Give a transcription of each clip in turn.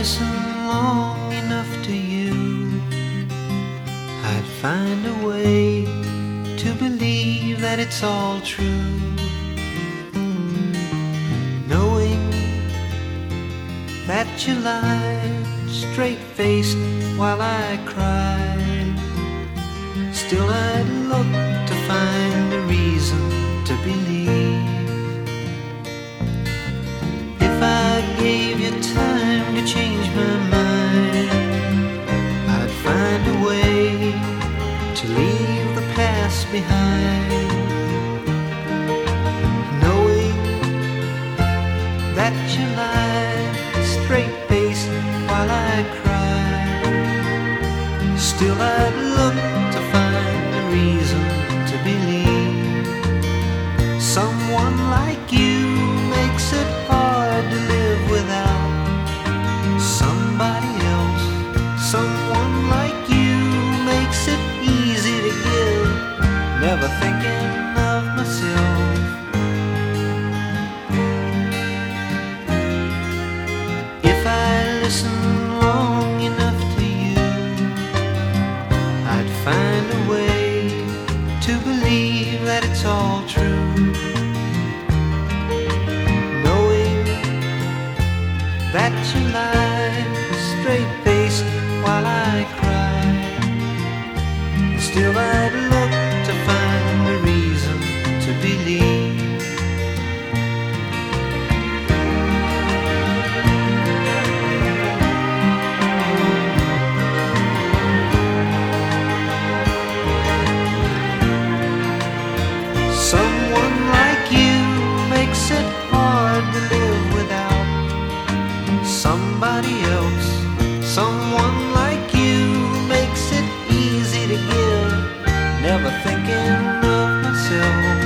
listen long enough to you, I'd find a way to believe that it's all true. Knowing that you lied straight-faced while I cried, still I'd look to find a reason to believe. If I gave you time to change my mind, I'd find a way to leave the past behind. Knowing that you lied straight-faced while I cried, still I'd look to find a reason to believe. Someone like you makes it hard to live without somebody else. Someone like you makes it easy to give, never thinking of myself. If I listened long enough to you, I'd find a way to believe that it's all true. Knowing that you lied straight-faced while I cried, still I'd look to find a reason to believe. Someone like you makes it hard to live without somebody else. Someone like you makes it easy to give, never thinking of myself.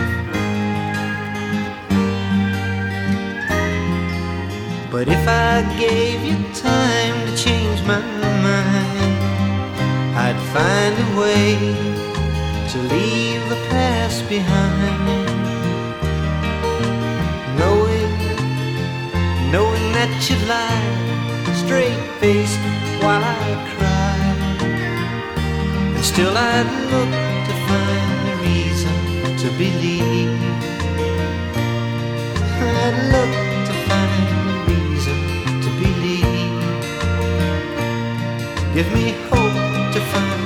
But if I gave you time to change my mind, I'd find a way to leave the past behind. Knowing that you lied straight-faced while I cried, and still I'd look to find a reason to believe. I'd look to find a reason to believe. Give me hope to find